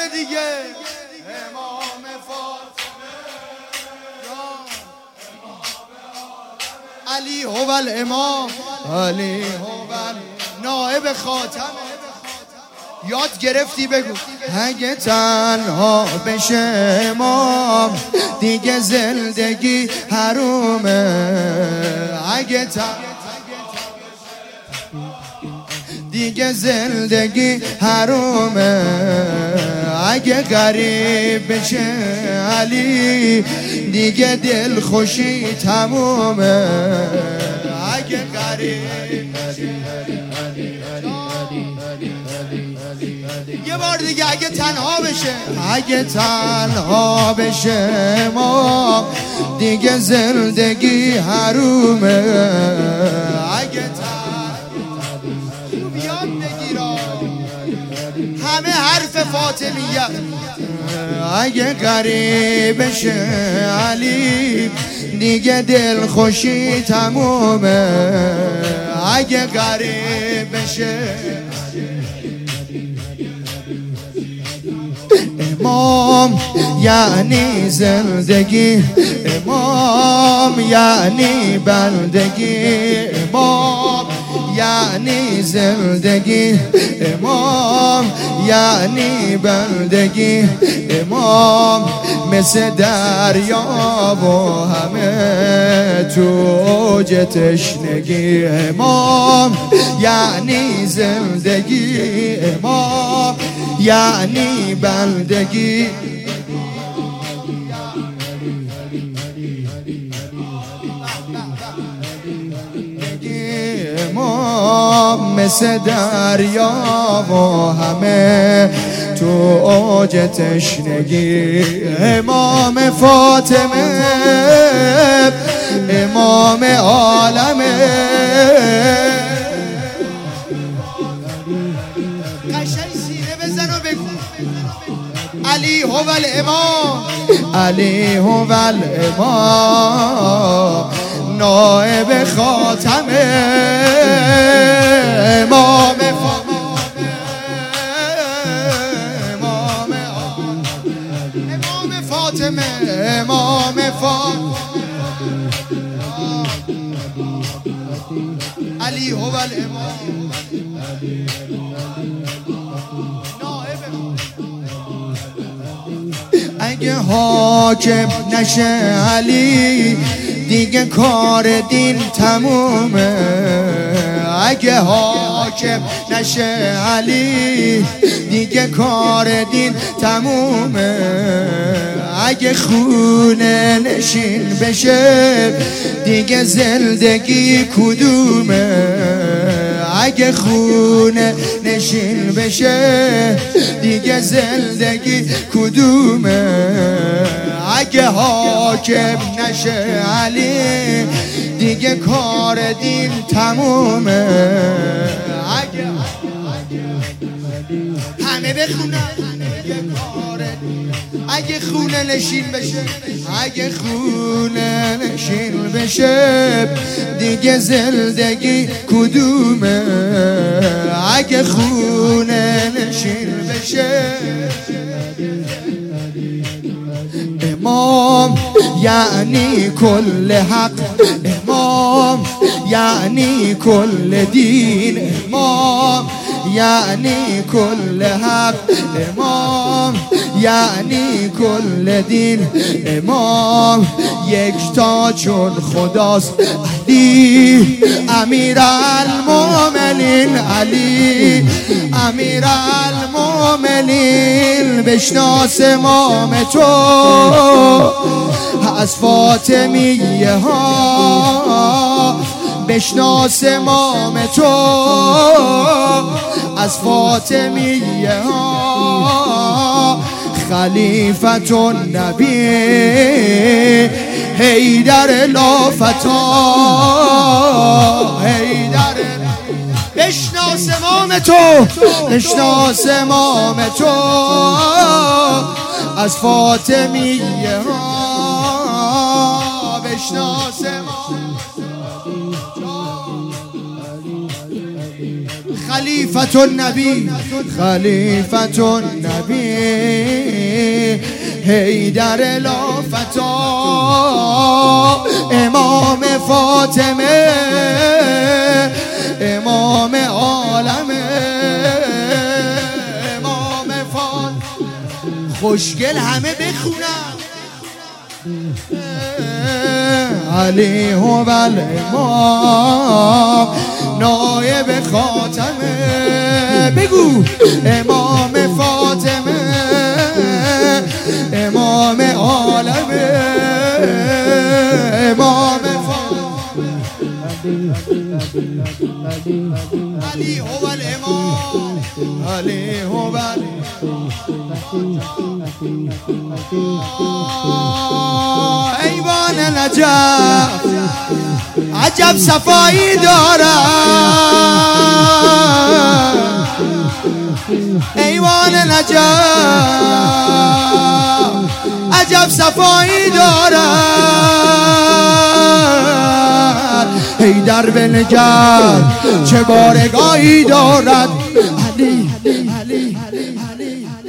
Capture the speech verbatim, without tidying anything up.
بره دیگه. امام فاطمه علی هو الامام، علی هو نائب خاتمه. یاد گرفتی بگو. اگه تنها بشه امام دیگه زندگی حرومه. اگه تنها دیگه زندگی حرومه. اگه غریب بشه علی دیگه دل خوشی تمومه. اگه غریب یه بار دیگه اگه تنها بشه، اگه تنها بشه ما دیگه زندگی حرومه. اگه بیاد بگیرا همه حرف فاطمیه. اگه غریب بشه علی دیگه دل خوشی تمومه. اگه غریب بشه امام یعنی زندگی، امام یعنی بندگی، امام یعنی زندگی، امام یعنی بندگی. امام مثل دریا و همه تو اوج تشنگی. امام یعنی زندگی، امام یعنی بندگی. امام مثل دریا و همه تو اوج تشنگی. امام فاطمه امام عالمه. قشنگ سینه بزن و بگو علی هو الامام، علی هو الامام نائب خاتمه. امام فاطمه، امام فاطمه علی هو الامام. اگه حاکم نشه علی دیگه کار دین تمومه. اگه حاکم نشه علی دیگه کار دین تمومه. اگه خونه نشین بشه دیگه زندگی کدومه. اگه خونه نشین بشه دیگه زندگی کدومه. اگه حاکم نشه علی دیگه کار دین تمومه. اگه همه بخونن اگه خونه نشین بشه، اگه خونه نشین بشه دیگه زندگی کدومه. اگه خونه نشین بشه امام یعنی کل حق، امام یعنی کل دین، امام یعنی کل حق، امام یعنی کل دین. امام یکتا چون خداست علی امیر المومنین، علی امیر المومنین. بشناس امام تو از فاطمیه ها، بشناس امام تو از فاطمیه ها. خلیفت النبی حیدر لافتا، حیدر. بشناس امام تو، بشناس امام تو از فاطمیه ها. بشناس امام خلیفت النبی خلیفت النبی حیدر لافتا امام فاطمه امام عالمه امام فاطمه خوشگل همه بخونم علی هو الامام نایب خاتمه بگو امام فاطمه امام عالمه امام فاطمه علی هو الامام علی هو ایوان نجف عجب صفایی دارد ایوان نجف عجب صفایی دارد حیدر بنگر چه بارگاهی دارد علی علی علی